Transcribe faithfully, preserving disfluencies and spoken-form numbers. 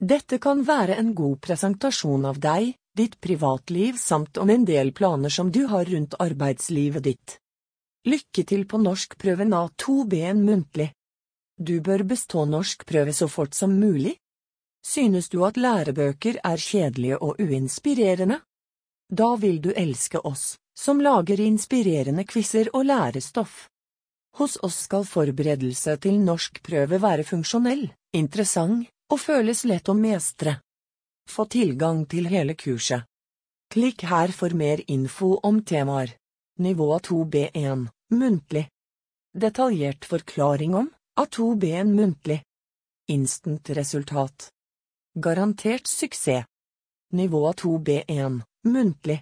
Dette kan være en god presentasjon av deg, ditt privatliv samt om en del planer som du har rundt arbeidslivet ditt. Lykke til på norskprøven A to B en muntlig. Du bør bestå norskprøve så fort som mulig. Synes du at lærebøker er kjedelige og uinspirerende? Da vil du elske oss, som lager inspirerende quizer og lærestoff. Hos oss skal forberedelse til norskprøve være funksjonell, interessant og føles lett å mestre. Få tilgang til hele kurset. Klikk her for mer info om temaer. Nivå A to B en, muntlig. Detaljert forklaring om A to B en muntlig. Instant resultat. Garantert suksess. Nivå A to B en, muntlig.